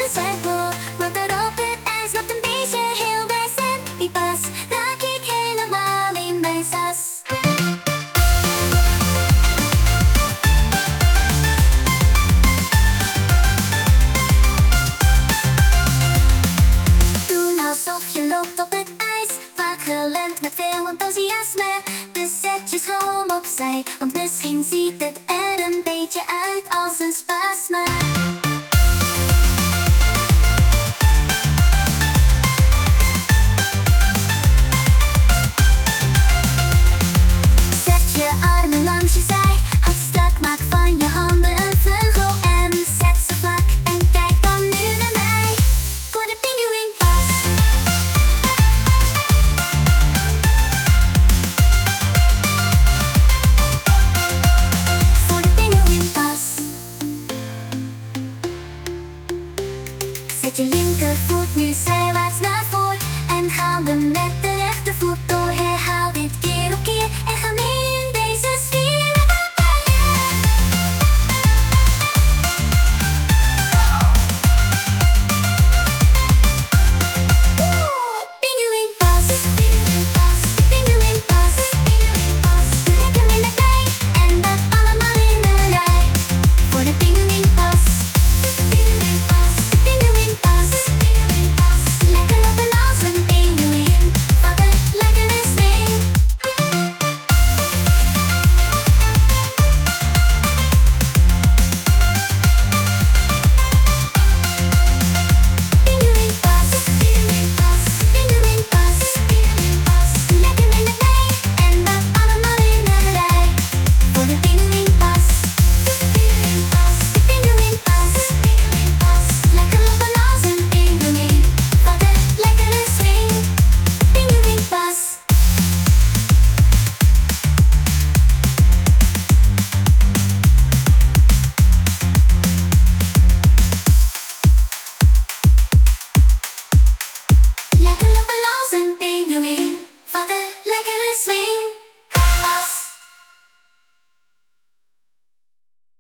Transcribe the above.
de cirkel, want erop het ijs loopt een beetje heel bij zet. Die pas raak ik helemaal in mijn sas. Doe alsof je loopt op het ijs, vaak gelend met veel enthousiasme. Dus zet je schroom opzij, want misschien ziet het er een beetje uit als een spasme. Zet je armen langs je zij, hou strak, maak van je handen een vleugel en zet ze vlak. En kijk dan nu naar mij, voor de pinguïnpas. Voor de pinguïnpas. Zet je linkervoet nu zijwaarts naar voren en ga met de